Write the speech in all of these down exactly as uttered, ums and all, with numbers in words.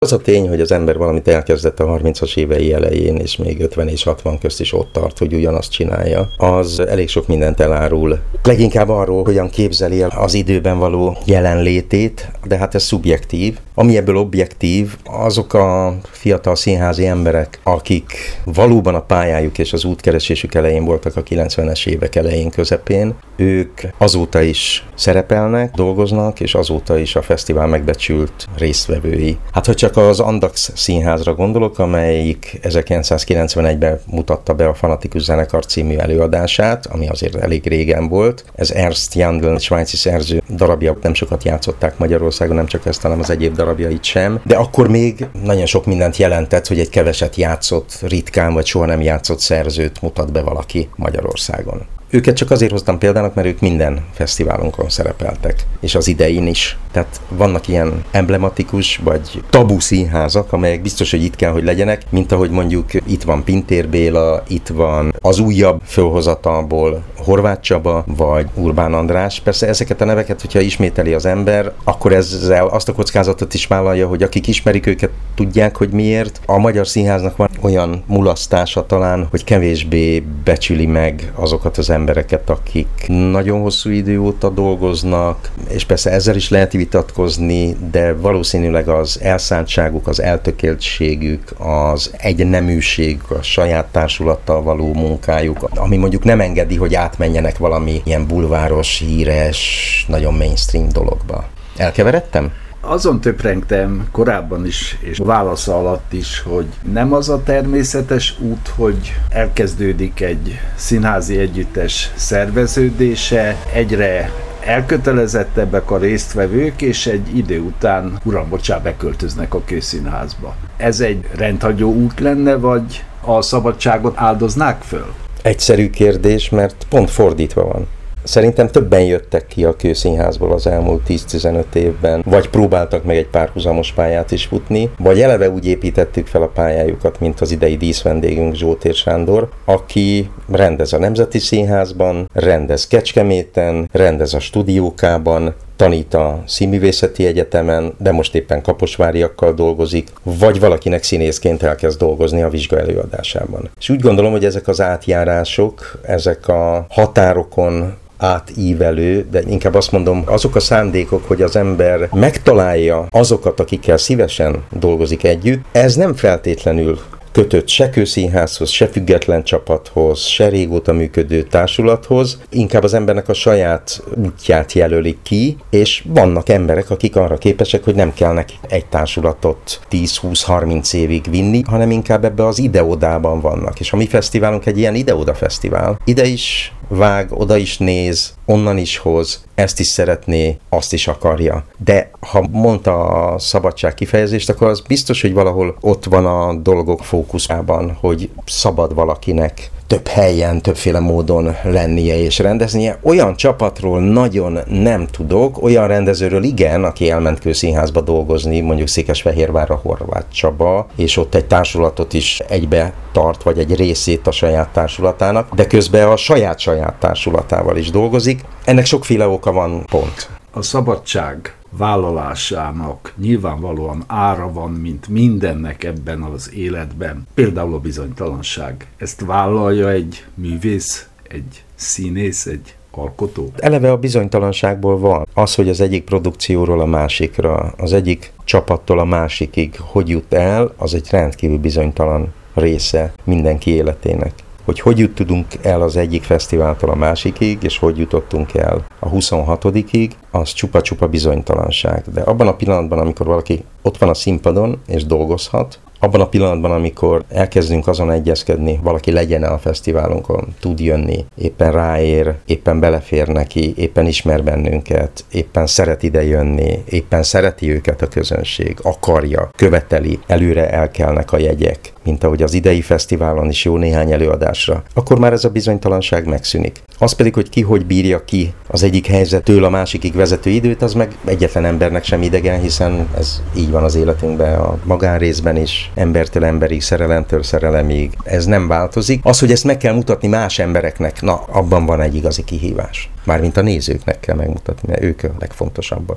Az a tény, hogy az ember valamit elkezdett a harmincas évei elején, és még ötven és hatvan közt is ott tart, hogy ugyanazt csinálja, az elég sok mindent elárul. Leginkább arról, hogyan képzeli el az időben való jelenlétét, de hát ez szubjektív. Ami ebből objektív, azok a fiatal színházi emberek, akik valóban a pályájuk és az útkeresésük elején voltak a kilencvenes évek elején, közepén, ők azóta is szerepelnek, dolgoznak, és azóta is a fesztivál megbecsült résztvevői. Hát, hogy csak az Andax színházra gondolok, amelyik ezerkilencszázkilencvenegyben mutatta be a Fanatikus zenekar című előadását, ami azért elég régen volt. Ez Ernst Jandl, svájci szerző darabja, nem sokat játszották Magyarországon, nem csak ezt, hanem az egyéb darabjait sem. De akkor még nagyon sok mindent jelentett, hogy egy keveset játszott, ritkán vagy soha nem játszott szerzőt mutat be valaki Magyarországon. Őket csak azért hoztam példának, mert ők minden fesztiválunkon szerepeltek, és az idején is. Tehát vannak ilyen emblematikus vagy tabu színházak, amelyek biztos, hogy itt kell, hogy legyenek, mint ahogy mondjuk itt van Pintér Béla, itt van az újabb fölhozatalból Horváth Csaba, vagy Urbán András. Persze ezeket a neveket, hogyha ismételi az ember, akkor ezzel azt a kockázatot is vállalja, hogy akik ismerik őket, tudják, hogy miért. A magyar színháznak van olyan mulasztása talán, hogy kevésbé becsüli meg azokat az embereket, akik nagyon hosszú idő óta dolgoznak, és persze ezzel is lehet vitatkozni, de valószínűleg az elszántságuk, az eltökéltségük, az egyneműség, a saját társulattal való munkájuk, ami mondjuk nem engedi, hogy átmenjenek valami ilyen bulváros, híres, nagyon mainstream dologba. Elkeveredtem? Azon töprengtem korábban is, és válasz alatt is, hogy nem az a természetes út, hogy elkezdődik egy színházi együttes szerveződése, egyre elkötelezettebbek a résztvevők, és egy idő után, uram, bocsánat, beköltöznek a Kőszínházba. Ez egy rendhagyó út lenne, vagy a szabadságot áldoznák föl? Egyszerű kérdés, mert pont fordítva van. Szerintem többen jöttek ki a Kőszínházból az elmúlt tíz-tizenöt évben, vagy próbáltak meg egy párhuzamos pályát is futni, vagy eleve úgy építettük fel a pályájukat, mint az idei díszvendégünk Zsótér Sándor, aki rendez a Nemzeti Színházban, rendez Kecskeméten, rendez a Stúdiókában, tanít a Színművészeti Egyetemen, de most éppen kaposváriakkal dolgozik, vagy valakinek színészként elkezd dolgozni a vizsga előadásában. És úgy gondolom, hogy ezek az átjárások, ezek a határokon átívelő, de inkább azt mondom, azok a szándékok, hogy az ember megtalálja azokat, akikkel szívesen dolgozik együtt, ez nem feltétlenül kötött se Kőszínházhoz, se független csapathoz, se régóta működő társulathoz, inkább az embernek a saját útját jelölik ki, és vannak emberek, akik arra képesek, hogy nem kell neki egy társulatot tíz-húsz-harminc évig vinni, hanem inkább ebbe az ide-odában vannak. És a mi fesztiválunk egy ilyen ide-oda fesztivál. Ide is vág, oda is néz, onnan is hoz, ezt is szeretné, azt is akarja. De ha mondta a szabadság kifejezést, akkor az biztos, hogy valahol ott van a dolgok fókuszában, hogy szabad valakinek több helyen, többféle módon lennie és rendeznie. Olyan csapatról nagyon nem tudok, olyan rendezőről igen, aki elment Kőszínházba dolgozni, mondjuk Székesfehérvárra Horváth Csaba, és ott egy társulatot is egybe tart, vagy egy részét a saját társulatának, de közben a saját-saját társulatával is dolgozik. Ennek sokféle oka van, pont. A szabadság vállalásának nyilvánvalóan ára van, mint mindennek ebben az életben. Például a bizonytalanság. Ezt vállalja egy művész, egy színész, egy alkotó? Eleve a bizonytalanságból van. Az, hogy az egyik produkcióról a másikra, az egyik csapattól a másikig hogy jut el, az egy rendkívül bizonytalan része mindenki életének. Hogy hogy jutottunk el az egyik fesztiváltól a másikig, és hogy jutottunk el a huszonhatodikig, az csupa-csupa bizonytalanság. De abban a pillanatban, amikor valaki ott van a színpadon, és dolgozhat, abban a pillanatban, amikor elkezdünk azon egyezkedni, valaki legyen a fesztiválunkon, tud jönni, éppen ráér, éppen belefér neki, éppen ismer bennünket, éppen szeret ide jönni, éppen szereti őket a közönség, akarja, követeli, előre elkelnek a jegyek, mint ahogy az idei fesztiválon is jó néhány előadásra, akkor már ez a bizonytalanság megszűnik. Az pedig, hogy ki hogy bírja ki az egyik helyzettől a másikig vezető időt, az meg egyetlen embernek sem idegen, hiszen ez így van az életünkben, a magánrészben is, embertől emberig, szerelemtől szerelemig. Ez nem változik. Az, hogy ezt meg kell mutatni más embereknek, na, abban van egy igazi kihívás. Mármint a nézőknek kell megmutatni, mert ők a legfontosabbak.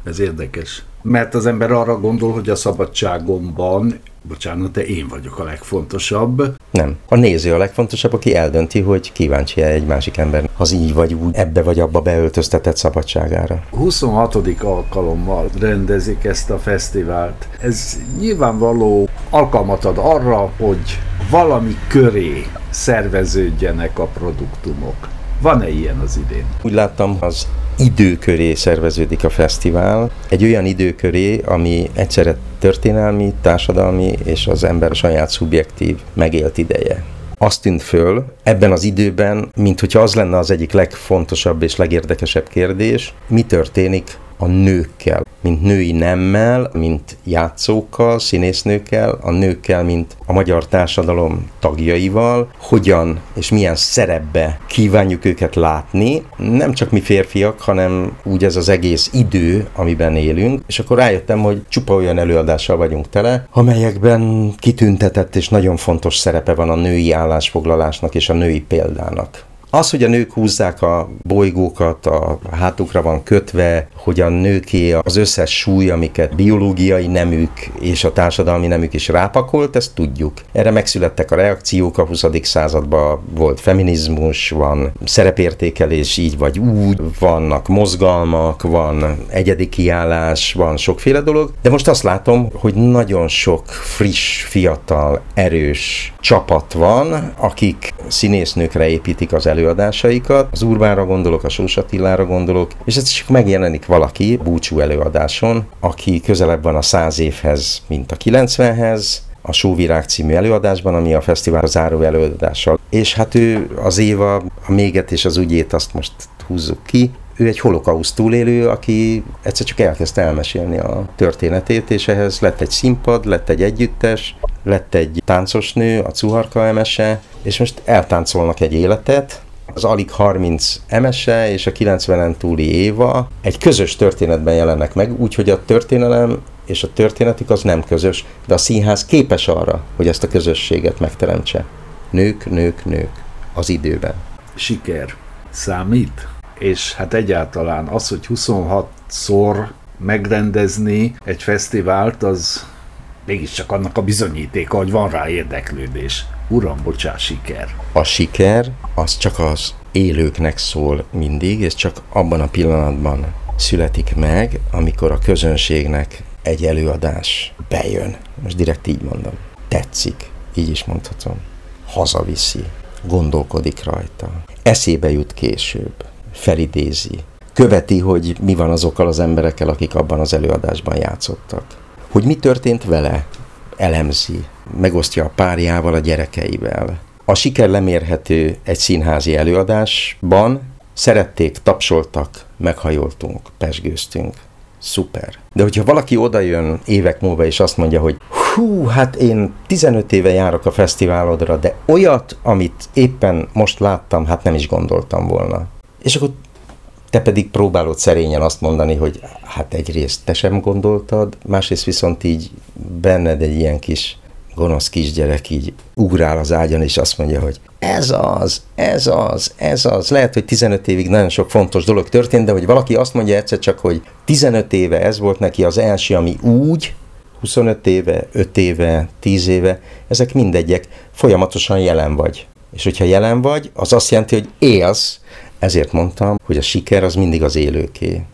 Ez érdekes. Mert az ember arra gondol, hogy a szabadságomban, bocsánat, de én vagyok a legfontosabb. Nem. A néző a legfontosabb, aki eldönti, hogy kíváncsi-e egy másik ember az így vagy úgy ebbe vagy abba beöltöztetett szabadságára. huszonhatodik alkalommal rendezik ezt a fesztivált. Ez nyilvánvaló alkalmat ad arra, hogy valami köré szerveződjenek a produktumok. Van-e ilyen az idén? Úgy láttam, az idő köré szerveződik a fesztivál. Egy olyan idő köré, ami egyszerre történelmi, társadalmi és az ember saját szubjektív megélt ideje. Azt tűnt föl ebben az időben, mint hogyha az lenne az egyik legfontosabb és legérdekesebb kérdés, mi történik a nőkkel, mint női nemmel, mint játszókkal, színésznőkkel, a nőkkel, mint a magyar társadalom tagjaival, hogyan és milyen szerepbe kívánjuk őket látni, nem csak mi férfiak, hanem úgy ez az egész idő, amiben élünk, és akkor rájöttem, hogy csupa olyan előadással vagyunk tele, amelyekben kitüntetett és nagyon fontos szerepe van a női állásfoglalásnak és a női példának. Az, hogy a nők húzzák a bolygókat, a hátukra van kötve, hogy a nőké az összes súly, amiket biológiai nemük és a társadalmi nemük is rápakolt, ezt tudjuk. Erre megszülettek a reakciók, a huszadik században volt feminizmus, van szerepértékelés így vagy úgy, vannak mozgalmak, van egyedi kiállás, van sokféle dolog, de most azt látom, hogy nagyon sok friss, fiatal, erős csapat van, akik színésznőkre építik az előadásaikat. Az Urbánra gondolok, a Sós Attilára gondolok, és ez csak megjelenik valaki búcsú előadáson, aki közelebb van a száz évhez, mint a kilencvenhez, a Sóvirág című előadásban, ami a fesztivál záró előadással. És hát ő az Éva, a Méget és az Ügyét, azt most húzzuk ki, ő egy holokauszt túlélő, aki egyszer csak elkezdte elmesélni a történetét, és ehhez lett egy színpad, lett egy együttes, lett egy táncosnő, a Cuharka Emese, és most eltáncolnak egy életet. Az alig harminc Emese és a kilencvenen túli Éva egy közös történetben jelennek meg, úgyhogy a történelem és a történetük az nem közös, de a színház képes arra, hogy ezt a közösséget megteremtse. Nők, nők, nők az időben. Siker számít? És hát egyáltalán az, hogy huszonhatszor megrendezni egy fesztivált, az mégiscsak annak a bizonyítéka, hogy van rá érdeklődés. Uram, bocsás, siker. A siker az csak az élőknek szól mindig, és csak abban a pillanatban születik meg, amikor a közönségnek egy előadás bejön. Most direkt így mondom. Tetszik, így is mondhatom. Hazaviszi, gondolkodik rajta. Eszébe jut később. Felidézi. Követi, hogy mi van azokkal az emberekkel, akik abban az előadásban játszottak. Hogy mi történt vele, elemzi, megosztja a párjával, a gyerekeivel. A siker lemérhető egy színházi előadásban. Szerették, tapsoltak, meghajoltunk, pezsgőztünk. Szuper. De hogyha valaki odajön évek múlva és azt mondja, hogy hú, hát én tizenöt éve járok a fesztiválodra, de olyat, amit éppen most láttam, hát nem is gondoltam volna. És akkor te pedig próbálod szerényen azt mondani, hogy hát egyrészt te sem gondoltad, másrészt viszont így benned egy ilyen kis gonosz kisgyerek így ugrál az ágyon, és azt mondja, hogy ez az, ez az, ez az. Lehet, hogy tizenöt évig nagyon sok fontos dolog történt, de hogy valaki azt mondja egyszer csak, hogy tizenöt éve ez volt neki az első, ami úgy, huszonöt éve, öt éve, tíz éve, ezek mindegyek, folyamatosan jelen vagy. És hogyha jelen vagy, az azt jelenti, hogy élsz. Ezért mondtam, hogy a siker az mindig az élőké.